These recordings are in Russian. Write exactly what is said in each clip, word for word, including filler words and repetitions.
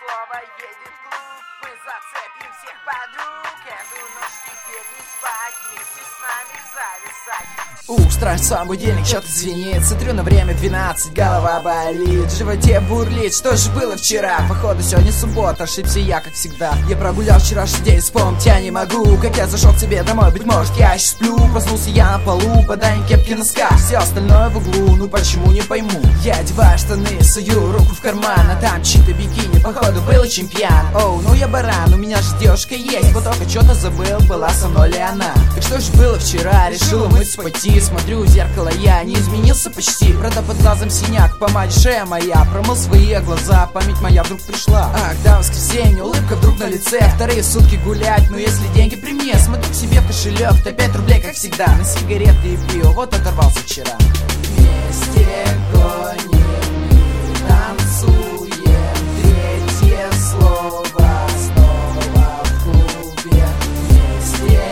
Вова едет в клуб, мы зацепим всех подруг. Энду ночь теперь не спать, вместе с нами зависать. Ух, страсть, сам будильник, что-то звенит. Смотрю на время двенадцать, голова болит, в животе бурлит. Что же было вчера? Походу сегодня суббота, ошибся я, как всегда. Я прогулял вчерашний день, вспомнить я не могу. Как я зашел к тебе домой, быть может я еще сплю. Проснулся я на полу, подай кепки, носках, все остальное в углу, ну почему не пойму. Я одеваю штаны, сую руку в карман, а там чьи-то бикини, походу был очень пьян. Оу, ну я баран, у меня же девушка есть, вот только что-то забыл, была со мной ли она. Так что же было вчера, решил умыться пойти. Смотрю в зеркало, я не изменился почти. Правда под глазом синяк, помаде шея моя. Промыл свои глаза, память моя вдруг пришла. Ах, да, воскресенье, улыбка вдруг на лице. Вторые сутки гулять, но если деньги при мне. Смотрю к себе в кошелек, то пять рублей как всегда. На сигареты и пиво, вот оторвался вчера. Вместе гоним и танцуем, третье слово снова в клубе. Вместе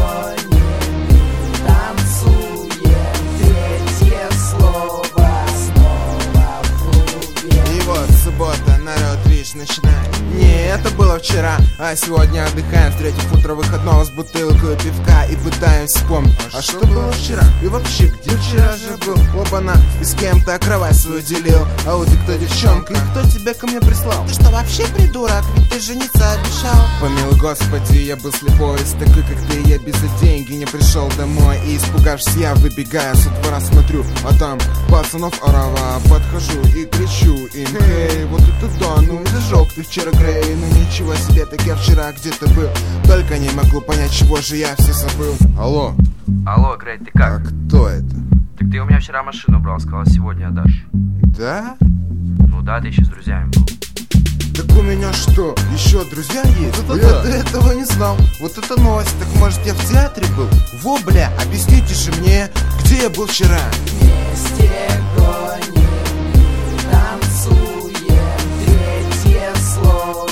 гоним и танцуем, третье слово снова в клубе. И вот суббота, народ, видишь, начинаем. Не, это было вчера, а сегодня отдыхаем, встретив утро выходного с бутылкой пивка и пытаемся вспомнить, а, а что, что было вчера? И вообще, где вчера же был? Оба-на, и с кем-то кровать свою делил. А вот и кто девчонка, и кто тебя ко мне прислал? Ты что, вообще придурок? Ведь ты жениться обещал. Помилуй господи, я был слепой, с такой как ты, я без деньги не пришел домой. И испугавшись, я выбегаю со двора, смотрю, а там пацанов орава. Подхожу и кричу им: эй, вот это да, ну зажег ты вчера Грей. Ну ничего себе, так я вчера где-то был, только не могу понять, чего же я все забыл. Алло. Алло, Грей, ты как? А кто это? Так ты у меня вчера машину брал, сказал, сегодня отдашь. Да? Ну да, ты еще с друзьями был. Так у меня что, еще друзья есть? Вот я до этого не знал. Вот это новость, так может я в театре был? Во, бля, объясните же мне, где я был вчера? Вместе гоним и танцуем, третье слово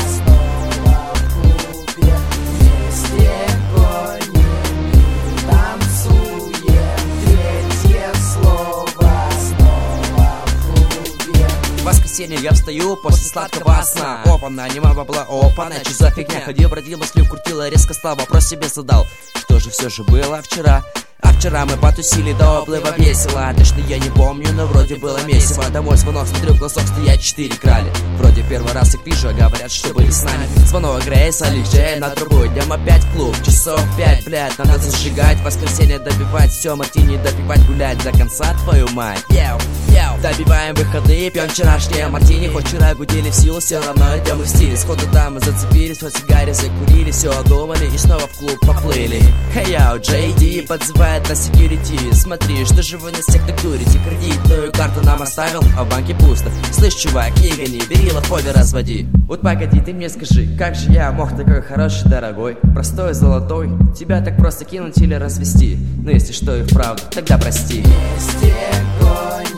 снова в клубе. Вместе гоним и танцуем, третье слово снова в клубе. В воскресенье я встаю после сладкого сна. Опа-на, нема бабла, опа-на, что за фигня? Ходил, бродил, Москву крутила, резко стал, вопрос себе задал: что же все же было вчера? А вчера мы потусили до оплыва весело. Точно я не помню, но вроде было месиво. Домой звонок, смотрю в глазок, стоят четыре крали. Вроде первый раз их вижу, говорят, что были с нами. Звонок Грейса, легче на трубу. Идем опять в клуб, часов пять, блядь, надо зажигать. Воскресенье добивать, все, мартини допивать, гулять до конца, твою мать. Йоу, йоу. Добиваем выходы, пьем вчерашние мартини. Хоть вчера гудели в силу, все равно идем в стиле. Сходу там мы зацепились, вот сигаре закурили, все одумали и снова в клуб поплыли. Хей, йоу, Джей Ди подзывает на секьюрити. Смотри, что же вы на всех так дурите? Кредитную карту нам оставил, а в банке пусто. Слышь, чувак, не гони, бери лохове разводи. Вот погоди, ты мне скажи, как же я мог такой хороший, дорогой, простой, золотой, тебя так просто кинуть или развести? Ну если что и вправду, тогда прости. Вместе гоним